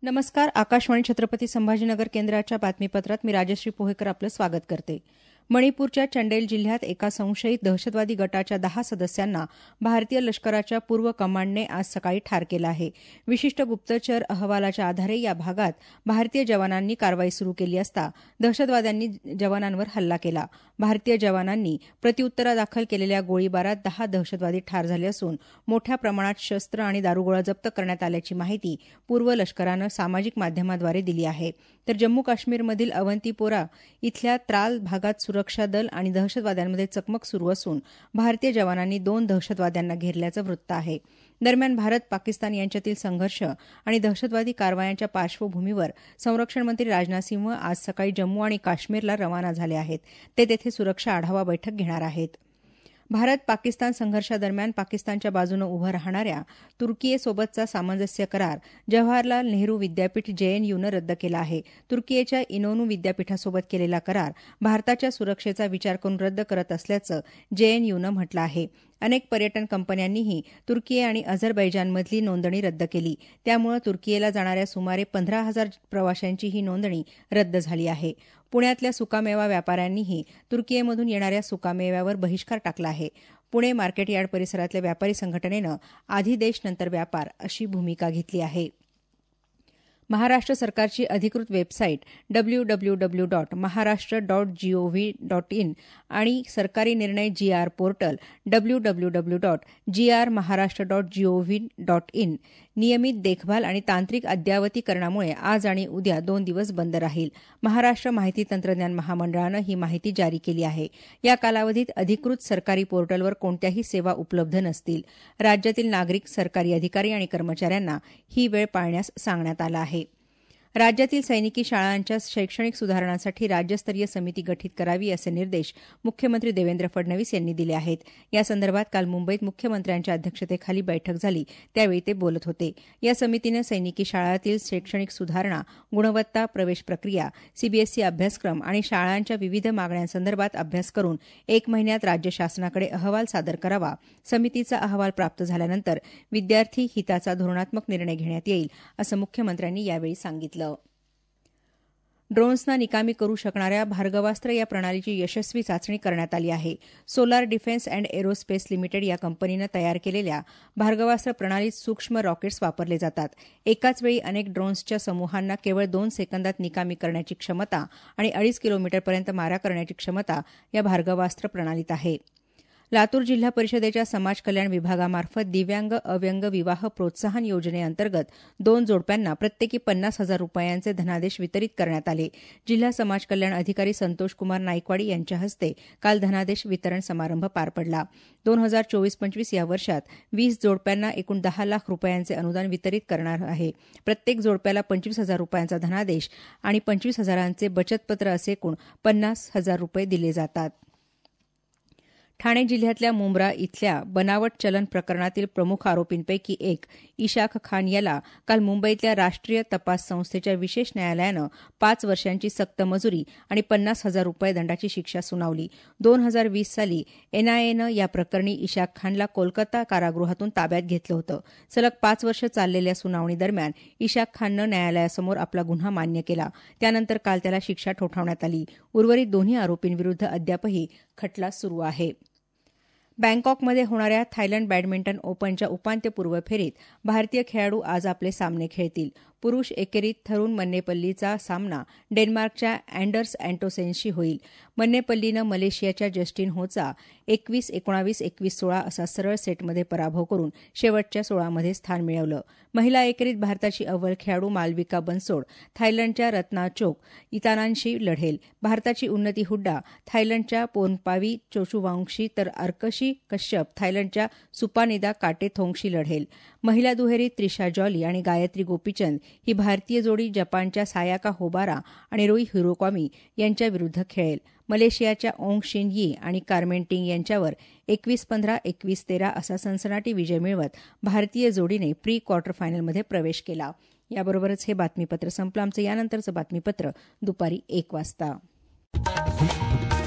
नमस्कार. आकाशवाणी छत्रपती संभाजीनगर केंद्राच्या बातमीपत्रात मी राजश्री पोहेकर आपलं स्वागत करते. मणिपूरच्या चंडेल जिल्ह्यात एका संशयित दहशतवादी गटाच्या 10 सदस्यांना भारतीय लष्कराच्या पूर्व कमांडने आज सकाळी ठार केलं आहे. विशिष्ट गुप्तचर अहवालाच्या आधारे या भागात भारतीय जवानांनी कारवाई सुरू केली असता दहशतवाद्यांनी जवानांवर हल्ला केला. भारतीय जवानांनी प्रत्युत्तरादाखल केलेल्या गोळीबारात 10 दहशतवादी ठार झाले असून मोठ्या प्रमाणात शस्त्र आणि दारुगोळा जप्त करण्यात आल्याची माहिती पूर्व लष्करानं सामाजिक माध्यमाद्वारे दिली आहे. तर जम्मू काश्मीरमधील अवंतीपोरा इथल्या त्राल भागात सुरक्षा दल आणि दहशतवाद्यांमध्ये चकमक सुरू असून भारतीय जवानांनी 2 दहशतवाद्यांना घेरल्याचं वृत्त आहे. दरम्यान भारत पाकिस्तान यांच्यातील संघर्ष आणि दहशतवादी कारवायांच्या पार्श्वभूमीवर संरक्षण मंत्री राजनाथ सिंह आज सकाळी जम्मू आणि काश्मीरला रवाना झाले आहेत. ते तेथे सुरक्षा आढावा बैठक घेणार आहेत. भारत पाकिस्तान संघर्षादरम्यान पाकिस्तानच्या बाजूनं उभं राहणाऱ्या तुर्कीयेसोबतचा सामंजस्य करार जवाहरलाल नेहरू विद्यापीठ जेएनयूनं रद्द केला आहे. तुर्कीयेच्या इनोनू विद्यापीठासोबत केलेला करार भारताच्या सुरक्षेचा विचार करून रद्द करत असल्याचं जेएनयूनं म्हटलं आहे. अनेक पर्यटन कंपन्यांनीही तुर्की आणि अझरबैजानमधली नोंदणी रद्द केली. त्यामुळे तुर्कीयेला जाणाऱ्या सुमारे 15,000 प्रवाशांची ही नोंदणी रद्द झाली आहे. पुण्यातल्या सुकामेवा व्यापाऱ्यांनीही तुर्कीयेमधून येणाऱ्या सुकामेव्यावर बहिष्कार टाकला आहे. पुणे मार्केट यार्ड परिसरातल्या व्यापारी संघटनेनं आधी देश नंतर व्यापार अशी भूमिका घेतली आहे. महाराष्ट्र सरकारची अधिकृत वेबसाईट www.maharashtra.gov.in आणि सरकारी निर्णय GR पोर्टल www.grmaharashtra.gov.in नियमित देखभाल आणि तांत्रिक अद्ययावतीकरणामुळे आज आणि उद्या 2 दिवस बंद राहील. महाराष्ट्र माहिती तंत्रज्ञान महामंडळानं ही माहिती जारी केली आहे. या कालावधीत अधिकृत सरकारी पोर्टलवर कोणत्याही सेवा उपलब्ध नसतील. राज्यातील नागरिक, सरकारी अधिकारी आणि कर्मचाऱ्यांना ही वेळ पाळण्यास सांगण्यात आलं आहे. राज्यातील सैनिकी शाळांच्या शैक्षणिक सुधारणांसाठी राज्यस्तरीय समिती गठीत करावी असे निर्देश मुख्यमंत्री देवेंद्र फडणवीस यांनी दिले आहेत. यासंदर्भात काल मुंबईत मुख्यमंत्र्यांच्या अध्यक्षतेखाली बैठक झाली त्यावेळी ते बोलत होते. या समितीनं सैनिकी शाळांतील शैक्षणिक सुधारणा, गुणवत्ता, प्रवेश प्रक्रिया, सीबीएसई अभ्यासक्रम आणि शाळांच्या विविध मागण्यांसंदर्भात अभ्यास करून 1 महिन्यात राज्य शासनाकडे अहवाल सादर करावा. समितीचा अहवाल प्राप्त झाल्यानंतर विद्यार्थी हिताचा धोरणात्मक निर्णय घेण्यात येईल असं मुख्यमंत्र्यांनी यावेळी सांगितलं. ड्रोन्सना निकामी करू शकणाऱ्या भार्गवास्त्र या प्रणालीची यशस्वी चाचणी करण्यात आली आहे. Solar defence and aerospace limited या कंपनीनं तयार केलेल्या भार्गवास्त्र प्रणालीत सूक्ष्म रॉकेट्स वापरले जातात. एकाच वेळी अनेक ड्रोन्सच्या समूहांना केवळ 2 सेकंदात निकामी करण्याची क्षमता आणि 2.5 किलोमीटरपर्यंत मारा करण्याची क्षमता या भार्गवास्त्र प्रणालीत आहे. लातूर जिल्हा परिषदेच्या समाज कल्याण विभागामार्फत दिव्यांग अव्यंग विवाह प्रोत्साहन योजनेअंतर्गत 2 जोडप्यांना प्रत्येकी 50,000 रुपयांचे धनादेश वितरित करण्यात आले. जिल्हा समाज कल्याण अधिकारी संतोषकुमार नाईकवाडी यांच्या हस्ते काल धनादेश वितरण समारंभ पार पडला. 2024-25 या वर्षात 20 जोडप्यांना एकूण 10 लाख रुपयांचे अनुदान वितरित करणार आहे. प्रत्येक जोडप्याला 25,000 रुपयांचा धनादेश आणि 25,000चे बचतपत्र असे एकूण 50,000 रुपये दिले जातात. ठाणे जिल्ह्यातल्या मुंब्रा इथल्या बनावट चलन प्रकरणातील प्रमुख आरोपींपैकी एक इशाक खान याला काल मुंबईतल्या राष्ट्रीय तपास संस्थेच्या विशेष न्यायालयानं 5 वर्षांची सक्त मजुरी आणि 50,000 रुपये दंडाची शिक्षा सुनावली. 2020 साली एनआयएनं या प्रकरणी इशाक खानला कोलकाता कारागृहातून ताब्यात घेतलं होतं. सलग 5 वर्ष चाललेल्या सुनावणीदरम्यान इशाक खाननं न्यायालयासमोर आपला गुन्हा मान्य केला. त्यानंतर काल त्याला शिक्षा ठोठावण्यात आली. उर्वरित दोन्ही आरोपींविरुद्ध अद्यापही खटला सुरू आहे. बँकॉकमध्ये होणाऱ्या थायलंड बॅडमिंटन ओपनच्या उपांत्यपूर्व फेरीत भारतीय खेळाडू आज आपले सामने खेळतील. पुरुष एकेरीत थरुण मन्नेपल्लीचा सामना डेन्मार्कच्या अँडर्स अँटोसेनशी होईल. मन्नेपल्लीनं मलेशियाच्या जस्टिन होचा 21-19, 21-16 असा सरळ सेटमध्ये पराभव करून शेवटच्या 16मध्ये स्थान मिळवलं. महिला एकेरीत भारताची अव्वल खेळाडू मालविका बनसोड थायलंडच्या रत्नाचोक इतानांशी लढेल. भारताची उन्नती हुड्डा थायलंडच्या पोर्नपावी चोचुवांगशी तर अर्कशी कश्यप थायलंडच्या सुपानिदा काटेथोंगशी लढेल. महिला दुहेरीत त्रिशा जॉली आणि गायत्री गोपीचंद ही भारतीय जोडी जपानच्या सायाका होबारा आणि रोई हिरोकामी यांच्याविरुद्ध खेळेल. मलेशियाच्या ओंग शिन यी आणि कार्मेन टिंग यांच्यावर 21-15, 21-13 असा सनसनाटी विजय मिळवत भारतीय जोडीने प्री क्वार्टर फायनलमध्ये प्रवेश केला. याबरोबरच हे बातमीपत्र संपलं. आमचं यानंतरचं बातमीपत्र दुपारी 1 वाजता.